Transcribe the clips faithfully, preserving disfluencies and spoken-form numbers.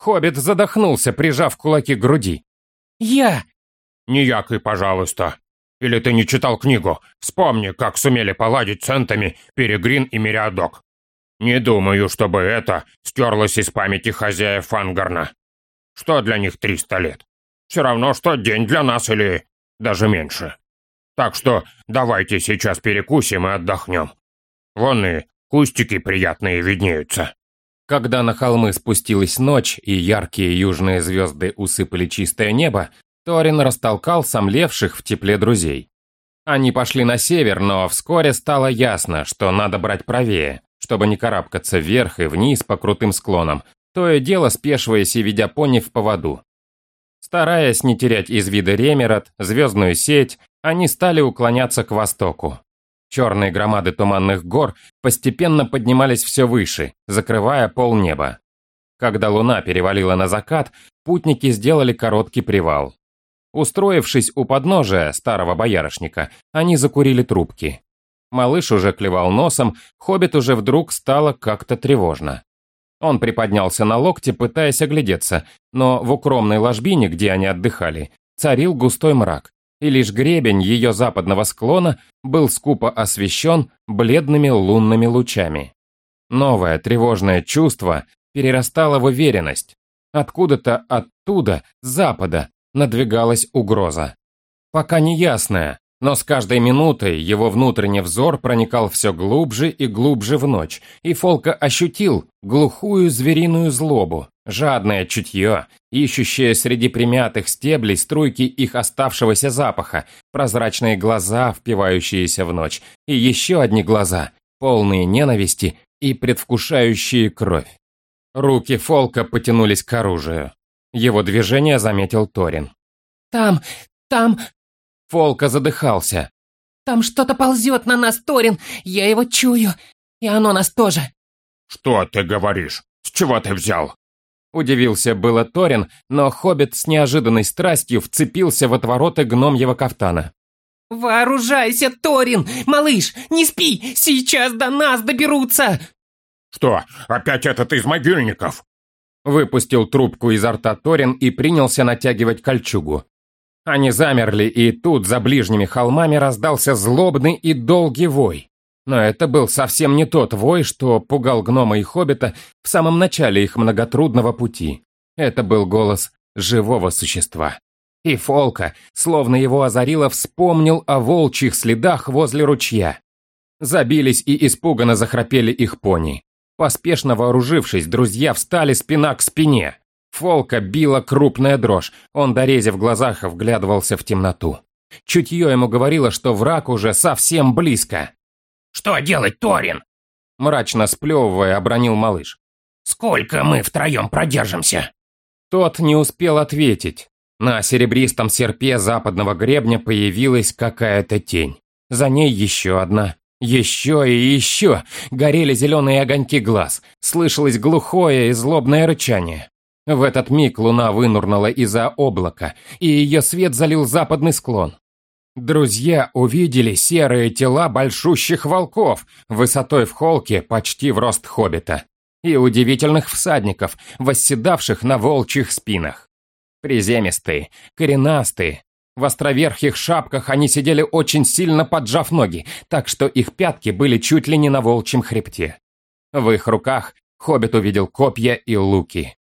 Хоббит задохнулся, прижав кулаки к груди. «Я!» «Не якай, пожалуйста. Или ты не читал книгу? Вспомни, как сумели поладить с энтами Перегрин и Мириадок. Не думаю, чтобы это стерлось из памяти хозяев Фангарна. Что для них триста лет? Все равно, что день для нас или даже меньше. Так что давайте сейчас перекусим и отдохнем. Вон и кустики приятные виднеются». Когда на холмы спустилась ночь и яркие южные звезды усыпали чистое небо, Торин растолкал сомлевших в тепле друзей. Они пошли на север, но вскоре стало ясно, что надо брать правее, чтобы не карабкаться вверх и вниз по крутым склонам, то и дело спешиваясь и ведя пони в поводу. Стараясь не терять из вида Ремерот, звездную сеть, они стали уклоняться к востоку. Черные громады туманных гор постепенно поднимались все выше, закрывая полнеба. Когда луна перевалила на закат, путники сделали короткий привал. Устроившись у подножия старого боярышника, они закурили трубки. Малыш уже клевал носом, Хоббит уже вдруг стало как-то тревожно. Он приподнялся на локте, пытаясь оглядеться, но в укромной ложбине, где они отдыхали, царил густой мрак, и лишь гребень ее западного склона был скупо освещен бледными лунными лучами. Новое тревожное чувство перерастало в уверенность. Откуда-то оттуда, с запада, надвигалась угроза. Пока неясная, но с каждой минутой его внутренний взор проникал все глубже и глубже в ночь, и Фолка ощутил глухую звериную злобу, жадное чутье, ищущее среди примятых стеблей струйки их оставшегося запаха, прозрачные глаза, впивающиеся в ночь, и еще одни глаза, полные ненависти и предвкушающие кровь. Руки Фолка потянулись к оружию. Его движение заметил Торин. «Там, там...» Фолка задыхался. «Там что-то ползет на нас, Торин! Я его чую! И оно нас тоже!» «Что ты говоришь? С чего ты взял?» Удивился было Торин, но Хоббит с неожиданной страстью вцепился в отвороты гномьего кафтана. «Вооружайся, Торин! Малыш, не спи! Сейчас до нас доберутся!» «Что, опять этот из могильников?» Выпустил трубку изо рта Торин и принялся натягивать кольчугу. Они замерли, и тут за ближними холмами раздался злобный и долгий вой. Но это был совсем не тот вой, что пугал гнома и хоббита в самом начале их многотрудного пути. Это был голос живого существа. И Фолка, словно его озарило, вспомнил о волчьих следах возле ручья. Забились и испуганно захрапели их пони. Поспешно вооружившись, друзья встали спина к спине. Фолка била крупная дрожь, он, дорезив в глазах, вглядывался в темноту. Чутье ему говорило, что враг уже совсем близко. «Что делать, Торин?» Мрачно сплевывая, обронил малыш. «Сколько мы втроем продержимся?» Тот не успел ответить. На серебристом серпе западного гребня появилась какая-то тень. За ней еще одна. Еще и еще. Горели зеленые огоньки глаз. Слышалось глухое и злобное рычание. В этот миг луна вынурнула из-за облака, и ее свет залил западный склон. Друзья увидели серые тела большущих волков, высотой в холке почти в рост хоббита, и удивительных всадников, восседавших на волчьих спинах. Приземистые, коренастые, в островерхих шапках они сидели очень сильно поджав ноги, так что их пятки были чуть ли не на волчьем хребте. В их руках хоббит увидел копья и луки.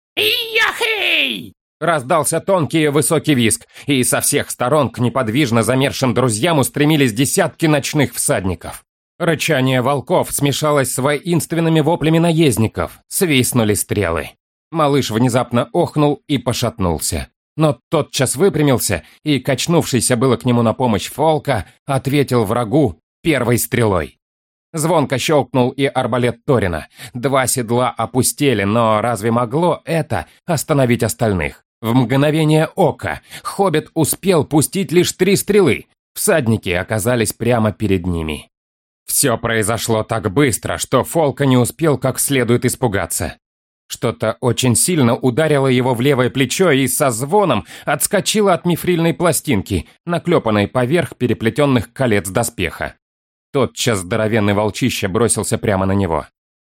«И-я-хей!» Раздался тонкий и высокий визг, и со всех сторон к неподвижно замершим друзьям устремились десятки ночных всадников. Рычание волков смешалось с воинственными воплями наездников, свистнули стрелы. Малыш внезапно охнул и пошатнулся. Но тотчас выпрямился, и, качнувшийся было к нему на помощь Фолка, ответил врагу первой стрелой. Звонко щелкнул и арбалет Торина. Два седла опустели, но разве могло это остановить остальных? В мгновение ока хоббит успел пустить лишь три стрелы. Всадники оказались прямо перед ними. Все произошло так быстро, что Фолка не успел как следует испугаться. Что-то очень сильно ударило его в левое плечо и со звоном отскочило от мифрильной пластинки, наклепанной поверх переплетенных колец доспеха. Тотчас здоровенный волчище бросился прямо на него.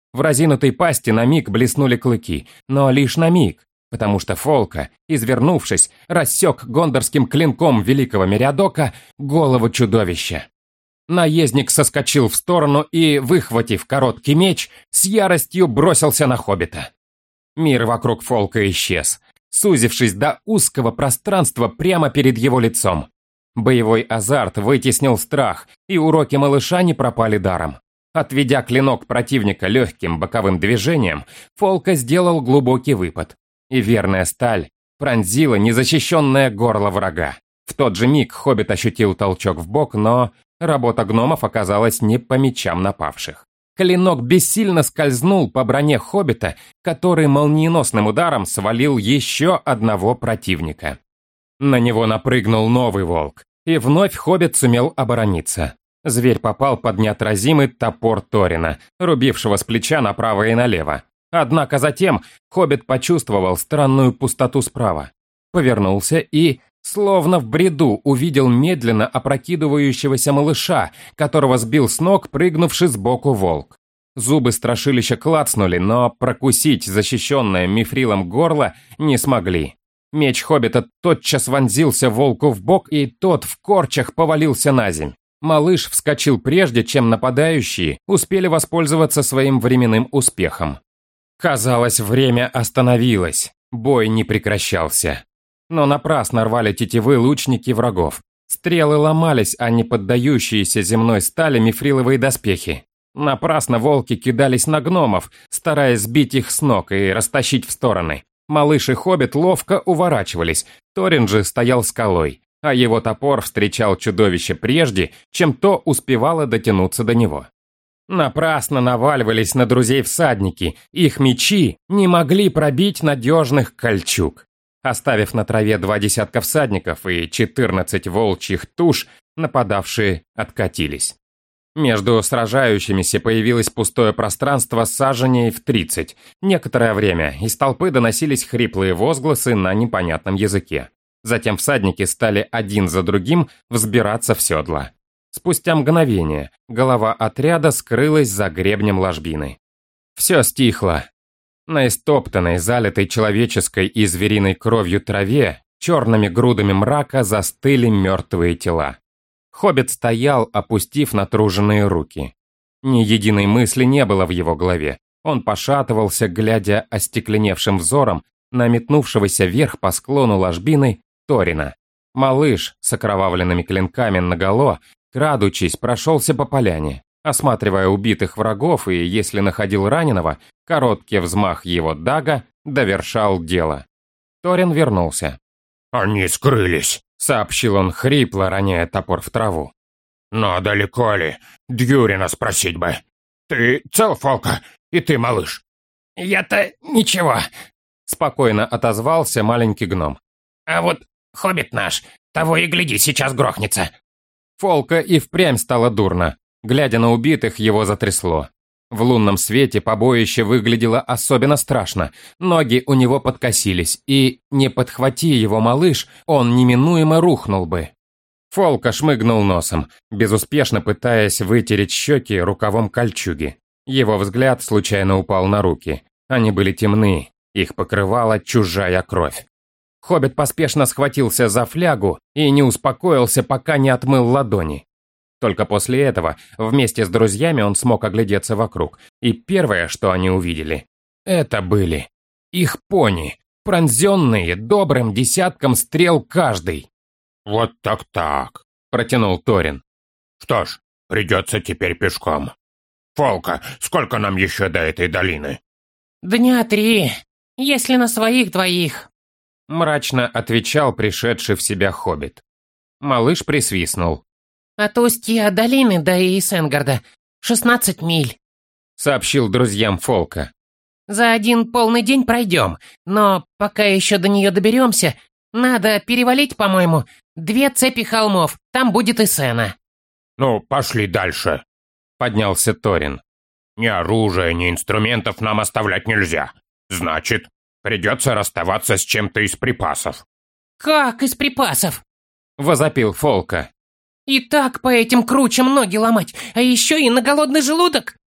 В разинутой пасти на миг блеснули клыки, но лишь на миг, потому что Фолка, извернувшись, рассек гондорским клинком великого Мериадока голову чудовища. Наездник соскочил в сторону и, выхватив короткий меч, с яростью бросился на хоббита. Мир вокруг Фолка исчез, сузившись до узкого пространства прямо перед его лицом. Боевой азарт вытеснил страх, и уроки малыша не пропали даром. Отведя клинок противника легким боковым движением, Фолка сделал глубокий выпад, и верная сталь пронзила незащищенное горло врага. В тот же миг хоббит ощутил толчок в бок, но работа гномов оказалась не по мечам напавших. Клинок бессильно скользнул по броне хоббита, который молниеносным ударом свалил еще одного противника. На него напрыгнул новый волк, и вновь хоббит сумел оборониться. Зверь попал под неотразимый топор Торина, рубившего с плеча направо и налево. Однако затем хоббит почувствовал странную пустоту справа. Повернулся и, словно в бреду, увидел медленно опрокидывающегося малыша, которого сбил с ног прыгнувший сбоку волк. Зубы страшилища клацнули, но прокусить защищенное мифрилом горло не смогли. Меч хоббита тотчас вонзился волку в бок, и тот в корчах повалился на земь. Малыш вскочил прежде, чем нападающие успели воспользоваться своим временным успехом. Казалось, время остановилось, бой не прекращался. Но напрасно рвали тетивы лучники врагов. Стрелы ломались, а не поддающиеся земной стали мифриловые доспехи. Напрасно волки кидались на гномов, стараясь сбить их с ног и растащить в стороны. Малыш и хоббит ловко уворачивались, Торин же стоял скалой, а его топор встречал чудовище прежде, чем то успевало дотянуться до него. Напрасно наваливались на друзей всадники, их мечи не могли пробить надежных кольчуг. Оставив на траве два десятка всадников и четырнадцать волчьих туш, нападавшие откатились. Между сражающимися появилось пустое пространство саженей в тридцать. Некоторое время из толпы доносились хриплые возгласы на непонятном языке. Затем всадники стали один за другим взбираться в седла. Спустя мгновение голова отряда скрылась за гребнем ложбины. Все стихло. На истоптанной, залитой человеческой и звериной кровью траве черными грудами мрака застыли мертвые тела. Хоббит стоял, опустив натруженные руки. Ни единой мысли не было в его голове. Он пошатывался, глядя остекленевшим взором на метнувшегося вверх по склону ложбины Торина. Малыш с окровавленными клинками наголо, крадучись, прошелся по поляне, осматривая убитых врагов, и, если находил раненого, короткий взмах его дага довершал дело. Торин вернулся. «Они скрылись», — сообщил он хрипло, роняя топор в траву. «Но далеко ли? Дьюрина спросить бы. Ты цел, Фолка? И ты, малыш?» «Я-то ничего», — спокойно отозвался маленький гном. «А вот хоббит наш, того и гляди, сейчас грохнется». Фолка и впрямь стало дурно. Глядя на убитых, его затрясло. В лунном свете побоище выглядело особенно страшно. Ноги у него подкосились, и, не подхвати его малыш, он неминуемо рухнул бы. Фолка шмыгнул носом, безуспешно пытаясь вытереть щеки рукавом кольчуги. Его взгляд случайно упал на руки. Они были темны, их покрывала чужая кровь. Хоббит поспешно схватился за флягу и не успокоился, пока не отмыл ладони. Только после этого, вместе с друзьями, он смог оглядеться вокруг, и первое, что они увидели, это были их пони, пронзенные добрым десятком стрел каждый. «Вот так-так», — протянул Торин. «Что ж, придется теперь пешком. Фолка, сколько нам еще до этой долины?» «Дня три, если на своих двоих», — мрачно отвечал пришедший в себя хоббит. Малыш присвистнул. «От устья долины до Исенгарда шестнадцать миль», — сообщил друзьям Фолка. «За один полный день пройдем, но пока еще до нее доберемся, надо перевалить, по-моему, две цепи холмов, там будет Исена». «Ну, пошли дальше», — поднялся Торин. «Ни оружия, ни инструментов нам оставлять нельзя. Значит, придется расставаться с чем-то из припасов». «Как из припасов?» — возопил Фолка. «И так по этим кручам ноги ломать, а еще и на голодный желудок?»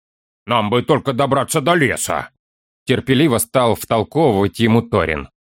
Нам бы только добраться до леса». Терпеливо стал втолковывать ему Торин.